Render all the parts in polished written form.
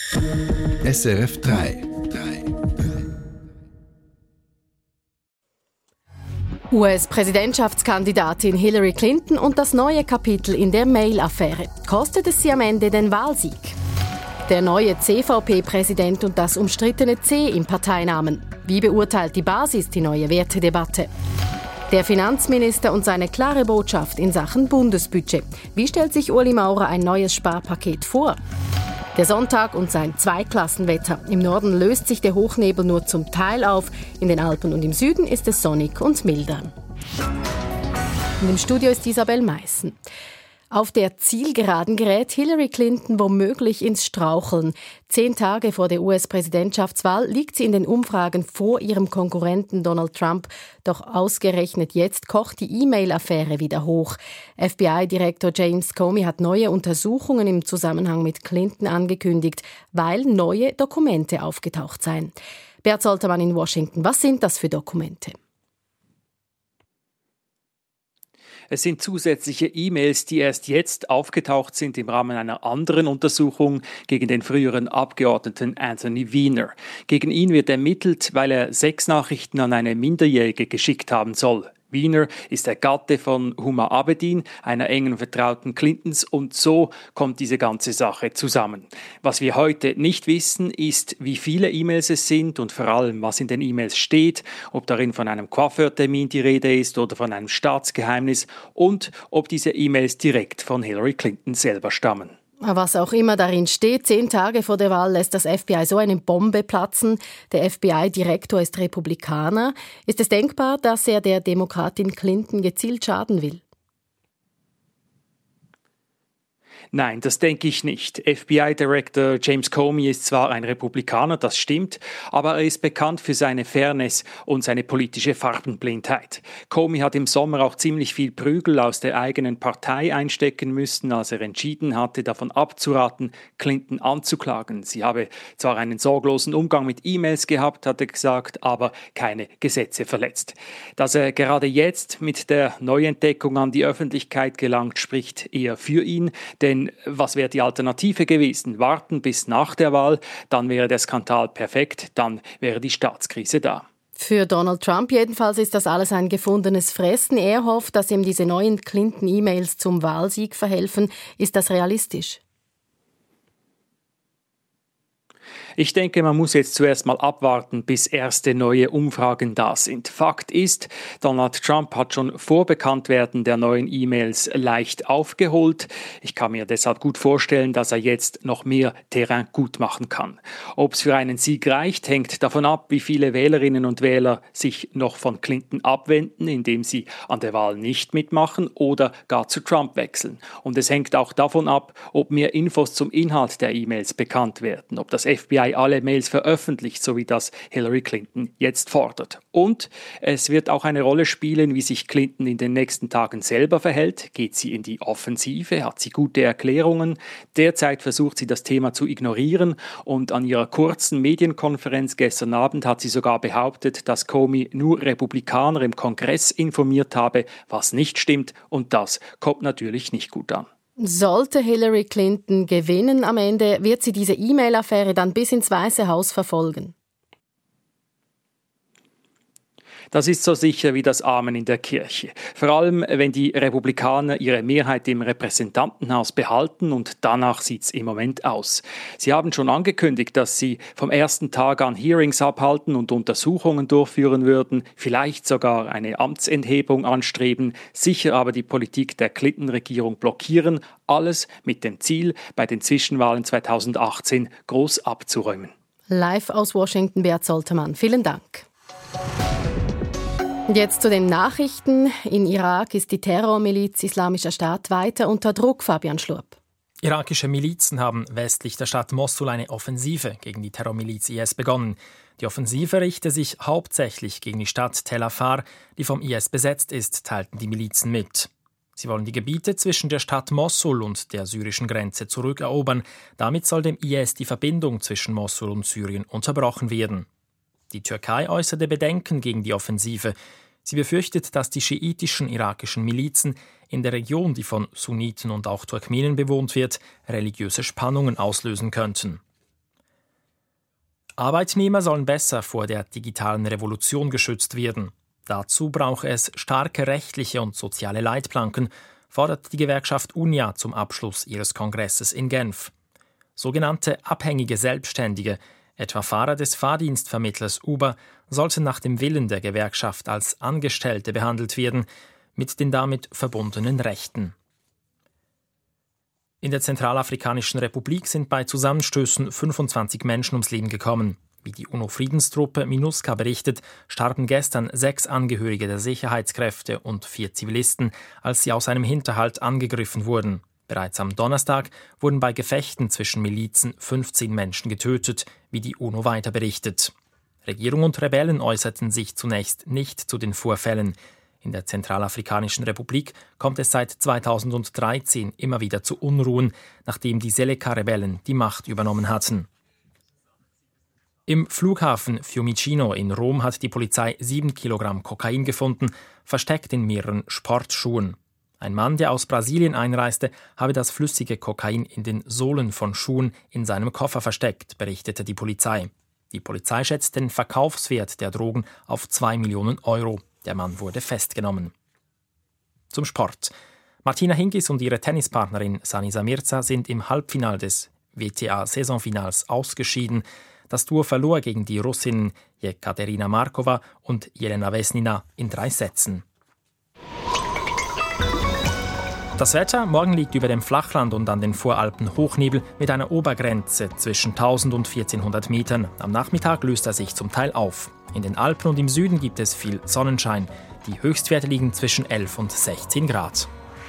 SRF 3. US-Präsidentschaftskandidatin Hillary Clinton und das neue Kapitel in der Mail-Affäre. Kostet es sie am Ende den Wahlsieg? Der neue CVP-Präsident und das umstrittene C im Parteinamen. Wie beurteilt die Basis die neue Wertedebatte? Der Finanzminister und seine klare Botschaft in Sachen Bundesbudget. Wie stellt sich Ueli Maurer ein neues Sparpaket vor? Der Sonntag und sein Zweiklassenwetter. Im Norden löst sich der Hochnebel nur zum Teil auf. In den Alpen und im Süden ist es sonnig und milder. Und im Studio ist Isabel Meissen. Auf der Zielgeraden gerät Hillary Clinton womöglich ins Straucheln. 10 Tage vor der US-Präsidentschaftswahl liegt sie in den Umfragen vor ihrem Konkurrenten Donald Trump. Doch ausgerechnet jetzt kocht die E-Mail-Affäre wieder hoch. FBI-Direktor James Comey hat neue Untersuchungen im Zusammenhang mit Clinton angekündigt, weil neue Dokumente aufgetaucht seien. Bert Soltermann in Washington, was sind das für Dokumente? Es sind zusätzliche E-Mails, die erst jetzt aufgetaucht sind im Rahmen einer anderen Untersuchung gegen den früheren Abgeordneten Anthony Weiner. Gegen ihn wird ermittelt, weil er 6 Nachrichten an eine Minderjährige geschickt haben soll. Weiner ist der Gatte von Huma Abedin, einer engen Vertrauten Clintons, und so kommt diese ganze Sache zusammen. Was wir heute nicht wissen, ist, wie viele E-Mails es sind und vor allem, was in den E-Mails steht, ob darin von einem Coiffeurtermin die Rede ist oder von einem Staatsgeheimnis und ob diese E-Mails direkt von Hillary Clinton selber stammen. Was auch immer darin steht, 10 Tage vor der Wahl lässt das FBI so eine Bombe platzen. Der FBI-Direktor ist Republikaner. Ist es denkbar, dass er der Demokratin Clinton gezielt schaden will? Nein, das denke ich nicht. FBI-Director James Comey ist zwar ein Republikaner, das stimmt, aber er ist bekannt für seine Fairness und seine politische Farbenblindheit. Comey hat im Sommer auch ziemlich viel Prügel aus der eigenen Partei einstecken müssen, als er entschieden hatte, davon abzuraten, Clinton anzuklagen. Sie habe zwar einen sorglosen Umgang mit E-Mails gehabt, hat er gesagt, aber keine Gesetze verletzt. Dass er gerade jetzt mit der Neuentdeckung an die Öffentlichkeit gelangt, spricht eher für ihn, denn was wäre die Alternative gewesen? Warten bis nach der Wahl, dann wäre der Skandal perfekt, dann wäre die Staatskrise da. Für Donald Trump jedenfalls ist das alles ein gefundenes Fressen. Er hofft, dass ihm diese neuen Clinton-E-Mails zum Wahlsieg verhelfen. Ist das realistisch? Ich denke, man muss jetzt zuerst mal abwarten, bis erste neue Umfragen da sind. Fakt ist, Donald Trump hat schon vor Bekanntwerden der neuen E-Mails leicht aufgeholt. Ich kann mir deshalb gut vorstellen, dass er jetzt noch mehr Terrain gut machen kann. Ob es für einen Sieg reicht, hängt davon ab, wie viele Wählerinnen und Wähler sich noch von Clinton abwenden, indem sie an der Wahl nicht mitmachen oder gar zu Trump wechseln. Und es hängt auch davon ab, ob mehr Infos zum Inhalt der E-Mails bekannt werden, ob das FBI alle Mails veröffentlicht, so wie das Hillary Clinton jetzt fordert. Und es wird auch eine Rolle spielen, wie sich Clinton in den nächsten Tagen selber verhält. Geht sie in die Offensive? Hat sie gute Erklärungen? Derzeit versucht sie, das Thema zu ignorieren, und an ihrer kurzen Medienkonferenz gestern Abend hat sie sogar behauptet, dass Comey nur Republikaner im Kongress informiert habe, was nicht stimmt, und das kommt natürlich nicht gut an. Sollte Hillary Clinton gewinnen am Ende, wird sie diese E-Mail-Affäre dann bis ins Weiße Haus verfolgen? Das ist so sicher wie das Amen in der Kirche. Vor allem, wenn die Republikaner ihre Mehrheit im Repräsentantenhaus behalten, und danach sieht es im Moment aus. Sie haben schon angekündigt, dass sie vom ersten Tag an Hearings abhalten und Untersuchungen durchführen würden, vielleicht sogar eine Amtsenthebung anstreben, sicher aber die Politik der Clinton-Regierung blockieren, alles mit dem Ziel, bei den Zwischenwahlen 2018 groß abzuräumen. Live aus Washington, Bert Soltermann. Vielen Dank. Jetzt zu den Nachrichten. In Irak ist die Terrormiliz Islamischer Staat weiter unter Druck, Fabian Schlurp. Irakische Milizen haben westlich der Stadt Mossul eine Offensive gegen die Terrormiliz IS begonnen. Die Offensive richte sich hauptsächlich gegen die Stadt Tel Afar, die vom IS besetzt ist, teilten die Milizen mit. Sie wollen die Gebiete zwischen der Stadt Mossul und der syrischen Grenze zurückerobern. Damit soll dem IS die Verbindung zwischen Mossul und Syrien unterbrochen werden. Die Türkei äußerte Bedenken gegen die Offensive. Sie befürchtet, dass die schiitischen irakischen Milizen in der Region, die von Sunniten und auch Turkmenen bewohnt wird, religiöse Spannungen auslösen könnten. Arbeitnehmer sollen besser vor der digitalen Revolution geschützt werden. Dazu brauche es starke rechtliche und soziale Leitplanken, fordert die Gewerkschaft UNIA zum Abschluss ihres Kongresses in Genf. Sogenannte abhängige Selbstständige, etwa Fahrer des Fahrdienstvermittlers Uber, sollten nach dem Willen der Gewerkschaft als Angestellte behandelt werden, mit den damit verbundenen Rechten. In der Zentralafrikanischen Republik sind bei Zusammenstößen 25 Menschen ums Leben gekommen. Wie die UNO-Friedenstruppe MINUSCA berichtet, starben gestern 6 Angehörige der Sicherheitskräfte und 4 Zivilisten, als sie aus einem Hinterhalt angegriffen wurden. Bereits am Donnerstag wurden bei Gefechten zwischen Milizen 15 Menschen getötet, wie die UNO weiter berichtet. Regierung und Rebellen äußerten sich zunächst nicht zu den Vorfällen. In der Zentralafrikanischen Republik kommt es seit 2013 immer wieder zu Unruhen, nachdem die Seleka-Rebellen die Macht übernommen hatten. Im Flughafen Fiumicino in Rom hat die Polizei 7 Kilogramm Kokain gefunden, versteckt in mehreren Sportschuhen. Ein Mann, der aus Brasilien einreiste, habe das flüssige Kokain in den Sohlen von Schuhen in seinem Koffer versteckt, berichtete die Polizei. Die Polizei schätzt den Verkaufswert der Drogen auf 2 Millionen Euro. Der Mann wurde festgenommen. Zum Sport. Martina Hingis und ihre Tennispartnerin Sanisa Mirza sind im Halbfinale des WTA-Saisonfinals ausgeschieden. Das Duo verlor gegen die Russinnen Jekaterina Markova und Jelena Vesnina in 3 Sätzen. Das Wetter: Morgen liegt über dem Flachland und an den Voralpen Hochnebel mit einer Obergrenze zwischen 1000 und 1400 Metern. Am Nachmittag löst er sich zum Teil auf. In den Alpen und im Süden gibt es viel Sonnenschein. Die Höchstwerte liegen zwischen 11 und 16 Grad.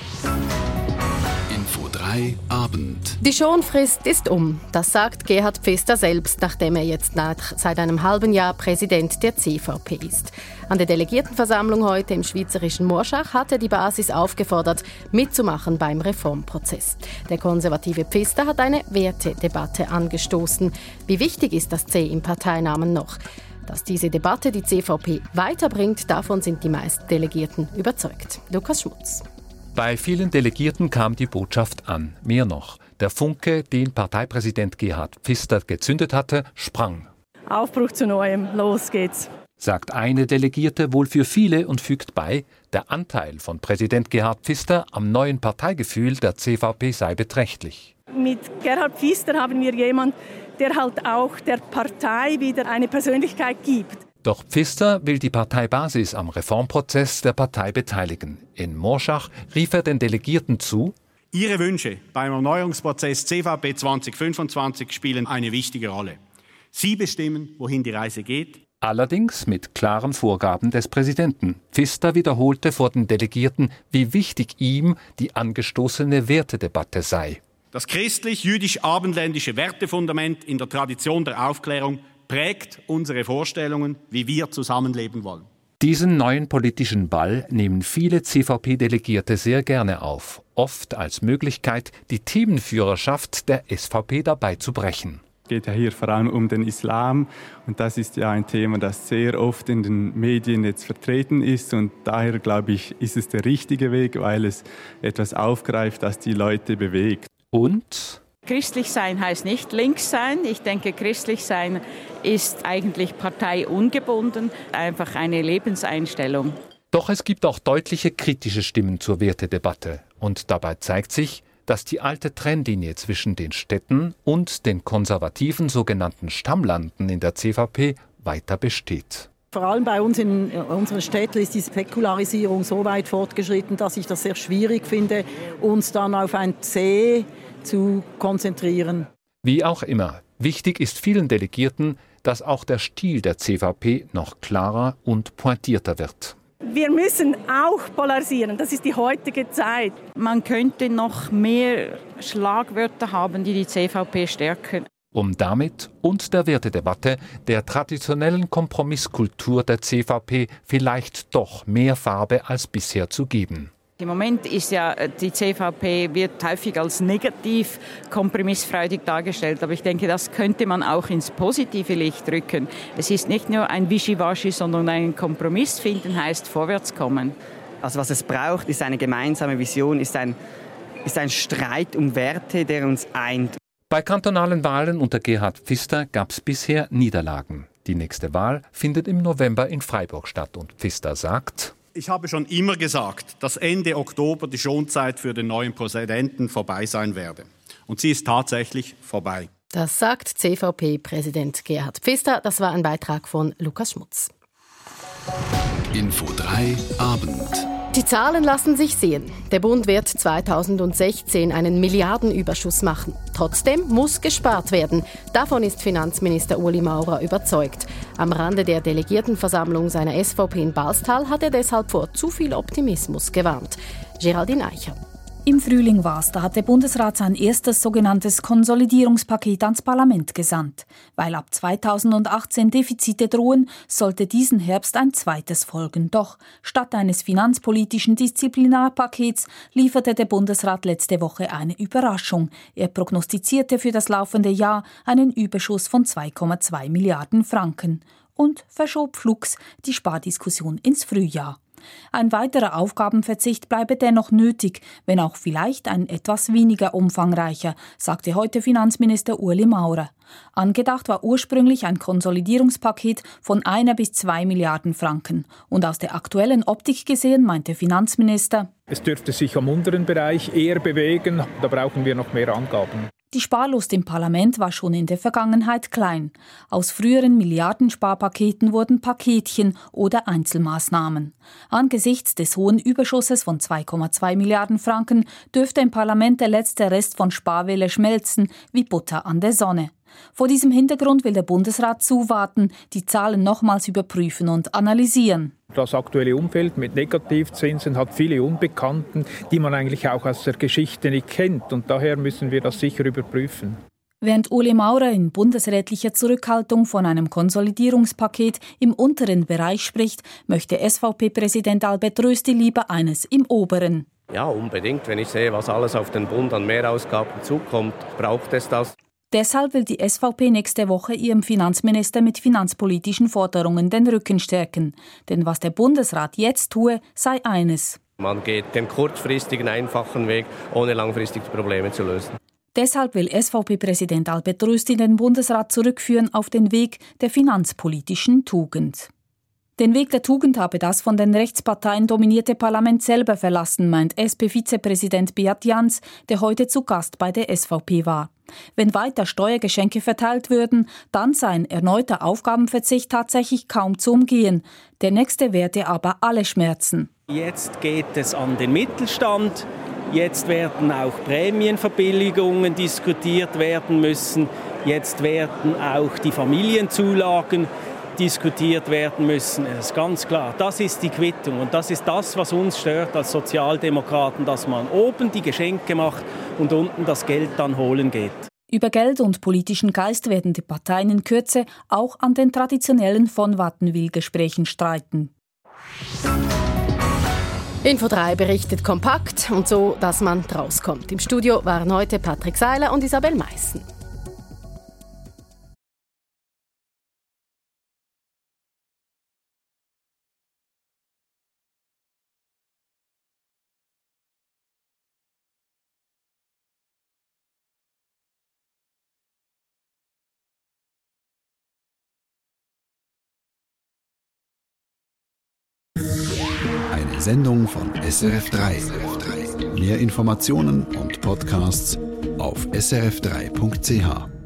Info 3 Abend. Die Schonfrist ist um. Das sagt Gerhard Pfister selbst, nachdem er jetzt seit einem halben Jahr Präsident der CVP ist. An der Delegiertenversammlung heute im schweizerischen Morschach hat er die Basis aufgefordert, mitzumachen beim Reformprozess. Der konservative Pfister hat eine Wertedebatte angestoßen. Wie wichtig ist das C im Parteinamen noch? Dass diese Debatte die CVP weiterbringt, davon sind die meisten Delegierten überzeugt. Lukas Schmutz. Bei vielen Delegierten kam die Botschaft an. Mehr noch, der Funke, den Parteipräsident Gerhard Pfister gezündet hatte, sprang. Aufbruch zu Neuem, los geht's. Sagt eine Delegierte wohl für viele und fügt bei, der Anteil von Präsident Gerhard Pfister am neuen Parteigefühl der CVP sei beträchtlich. Mit Gerhard Pfister haben wir jemanden, der halt auch der Partei wieder eine Persönlichkeit gibt. Doch Pfister will die Parteibasis am Reformprozess der Partei beteiligen. In Morschach rief er den Delegierten zu: Ihre Wünsche beim Erneuerungsprozess CVP 2025 spielen eine wichtige Rolle. Sie bestimmen, wohin die Reise geht. Allerdings mit klaren Vorgaben des Präsidenten. Pfister wiederholte vor den Delegierten, wie wichtig ihm die angestoßene Wertedebatte sei. Das christlich-jüdisch-abendländische Wertefundament in der Tradition der Aufklärung prägt unsere Vorstellungen, wie wir zusammenleben wollen. Diesen neuen politischen Ball nehmen viele CVP-Delegierte sehr gerne auf, oft als Möglichkeit, die Themenführerschaft der SVP dabei zu brechen. Es geht ja hier vor allem um den Islam und das ist ja ein Thema, das sehr oft in den Medien jetzt vertreten ist und daher, glaube ich, ist es der richtige Weg, weil es etwas aufgreift, das die Leute bewegt. Und christlich sein heißt nicht links sein. Ich denke, christlich sein ist eigentlich parteiungebunden, einfach eine Lebenseinstellung. Doch es gibt auch deutliche kritische Stimmen zur Wertedebatte. Und dabei zeigt sich, dass die alte Trennlinie zwischen den Städten und den konservativen sogenannten Stammlanden in der CVP weiter besteht. Vor allem bei uns in unseren Städten ist die Säkularisierung so weit fortgeschritten, dass ich das sehr schwierig finde, uns dann auf ein C zu konzentrieren. Wie auch immer, wichtig ist vielen Delegierten, dass auch der Stil der CVP noch klarer und pointierter wird. Wir müssen auch polarisieren, das ist die heutige Zeit. Man könnte noch mehr Schlagwörter haben, die die CVP stärken. Um damit und der Wertedebatte der traditionellen Kompromisskultur der CVP vielleicht doch mehr Farbe als bisher zu geben. Im Moment ist ja die CVP wird häufig als negativ kompromissfreudig dargestellt, aber ich denke, das könnte man auch ins positive Licht rücken. Es ist nicht nur ein Wischiwaschi, sondern ein Kompromiss finden heißt vorwärtskommen. Also was es braucht, ist eine gemeinsame Vision, ist ein Streit um Werte, der uns eint. Bei kantonalen Wahlen unter Gerhard Pfister gab es bisher Niederlagen. Die nächste Wahl findet im November in Freiburg statt und Pfister sagt: Ich habe schon immer gesagt, dass Ende Oktober die Schonzeit für den neuen Präsidenten vorbei sein werde. Und sie ist tatsächlich vorbei. Das sagt CVP-Präsident Gerhard Pfister. Das war ein Beitrag von Lukas Schmutz. Info 3 Abend. Die Zahlen lassen sich sehen. Der Bund wird 2016 einen Milliardenüberschuss machen. Trotzdem muss gespart werden. Davon ist Finanzminister Ueli Maurer überzeugt. Am Rande der Delegiertenversammlung seiner SVP in Balstal hat er deshalb vor zu viel Optimismus gewarnt. Geraldine Eicher. Im Frühling war es, da hat der Bundesrat sein erstes sogenanntes Konsolidierungspaket ans Parlament gesandt. Weil ab 2018 Defizite drohen, sollte diesen Herbst ein zweites folgen. Doch statt eines finanzpolitischen Disziplinarpakets lieferte der Bundesrat letzte Woche eine Überraschung. Er prognostizierte für das laufende Jahr einen Überschuss von 2,2 Milliarden Franken und verschob flugs die Spardiskussion ins Frühjahr. Ein weiterer Aufgabenverzicht bleibe dennoch nötig, wenn auch vielleicht ein etwas weniger umfangreicher, sagte heute Finanzminister Ueli Maurer. Angedacht war ursprünglich ein Konsolidierungspaket von 1 bis 2 Milliarden Franken. Und aus der aktuellen Optik gesehen, meinte Finanzminister: Es dürfte sich am unteren Bereich eher bewegen, da brauchen wir noch mehr Angaben. Die Sparlust im Parlament war schon in der Vergangenheit klein. Aus früheren Milliardensparpaketen wurden Paketchen oder Einzelmaßnahmen. Angesichts des hohen Überschusses von 2,2 Milliarden Franken dürfte im Parlament der letzte Rest von Sparwille schmelzen wie Butter an der Sonne. Vor diesem Hintergrund will der Bundesrat zuwarten, die Zahlen nochmals überprüfen und analysieren. Das aktuelle Umfeld mit Negativzinsen hat viele Unbekannten, die man eigentlich auch aus der Geschichte nicht kennt. Und daher müssen wir das sicher überprüfen. Während Ueli Maurer in bundesrätlicher Zurückhaltung von einem Konsolidierungspaket im unteren Bereich spricht, möchte SVP-Präsident Albert Rösti lieber eines im oberen. Ja, unbedingt. Wenn ich sehe, was alles auf den Bund an Mehrausgaben zukommt, braucht es das. Deshalb will die SVP nächste Woche ihrem Finanzminister mit finanzpolitischen Forderungen den Rücken stärken. Denn was der Bundesrat jetzt tue, sei eines: Man geht den kurzfristigen, einfachen Weg, ohne langfristig die Probleme zu lösen. Deshalb will SVP-Präsident Albert Rösti den Bundesrat zurückführen auf den Weg der finanzpolitischen Tugend. Den Weg der Tugend habe das von den Rechtsparteien dominierte Parlament selber verlassen, meint SP-Vizepräsident Beat Jans, der heute zu Gast bei der SVP war. Wenn weiter Steuergeschenke verteilt würden, dann sei ein erneuter Aufgabenverzicht tatsächlich kaum zu umgehen. Der nächste werde aber alle schmerzen. Jetzt geht es an den Mittelstand. Jetzt werden auch Prämienverbilligungen diskutiert werden müssen. Jetzt werden auch die Familienzulagen diskutiert werden müssen. Das ist ganz klar. Das ist die Quittung und das ist das, was uns stört als Sozialdemokraten, dass man oben die Geschenke macht und unten das Geld dann holen geht. Über Geld und politischen Geist werden die Parteien in Kürze auch an den traditionellen von Wattenwil-Gesprächen streiten. Info 3 berichtet kompakt und so, dass man rauskommt. Im Studio waren heute Patrick Seiler und Isabel Meissen. Eine Sendung von SRF3. Mehr Informationen und Podcasts auf srf3.ch.